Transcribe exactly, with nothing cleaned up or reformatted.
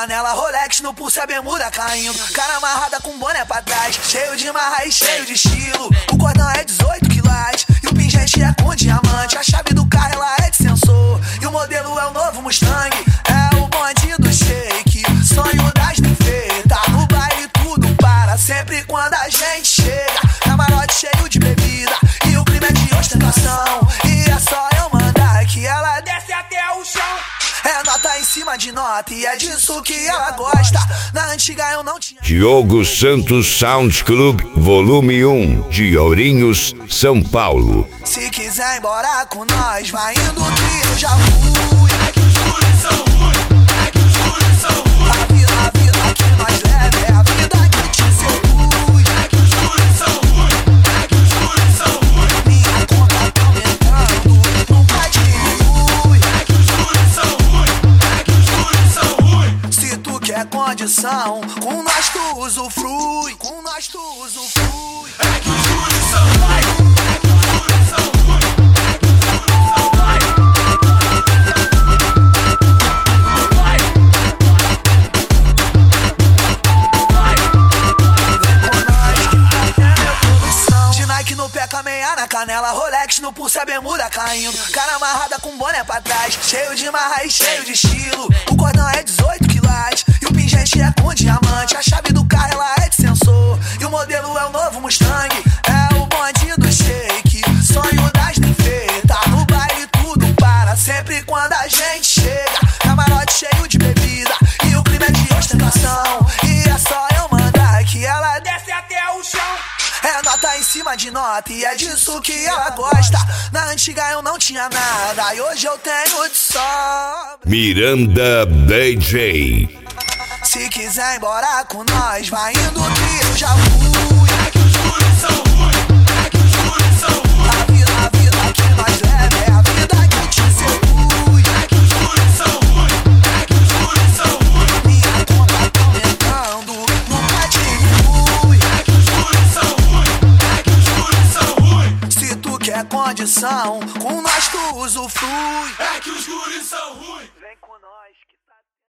canela, Rolex no pulso, a bermuda caindo. Cara amarrada com boné pra trás, cheio de marra e cheio de estilo. O cordão é dezoito quilates e o pingente é com diamante. A chave do carro ela é de sensor e o modelo é o novo Mustang. É o bonde do shake, sonho das perfeitas. No baile tudo para, sempre quando a gente chega. Camarote cheio de bebida e o clima é de ostentação. E é só eu mandar que ela desce até o chão. É nota em cima de nota e é disso que ela gosta. Na antiga eu não tinha. Diogo Santos Sound Club, volume um, de Ourinhos, São Paulo. Se quiser ir embora com nós, vai indo que eu já fui. É que os juros são ruins, é que os juros são ruins. A vida, a vida que nós leva é a vida que te seduz. É que os juros são ruins, é que os juros são ruins. Minha conta tá aumentando, nunca diminui. É que os juros são ruins, é que os juros são ruins. Se tu quer condição, com nós tu usufrui. Com nós tu usufrui. É que os juros são ruins, é que os juros são ruins. No pé com a meia na canela, Rolex no pulso, a bermuda caindo. Cara amarrada com boné pra trás, cheio de marra e cheio de estilo. O cordão é dezoito quilates e o pingente é com diamante. A chave do carro ela é de sensor e o modelo é o novo Mustang. É o bonde do shake, sonho das perfeitas. No baile tudo para, sempre quando a gente chega. Camarote cheio de bebida e o clima é de ostentação. E é só eu mandar que ela desce até o chão. É nota em cima de nota e é disso que ela gosta. Na antiga eu não tinha nada e hoje eu tenho de sobra. Miranda D J. Se quiser ir embora com nós, vai indo que eu já fui. É que os juros são ruins, é que os juros são ruins. A vida, a vida que nós leva é a vida que te seduz. É que os juros são ruins, é que os juros são ruins. Minha conta tá aumentando, nunca diminui. É que os juros são ruins, é que os juros são ruins. Se tu quer condição, com nós tu usufrui. É que os juros são ruins.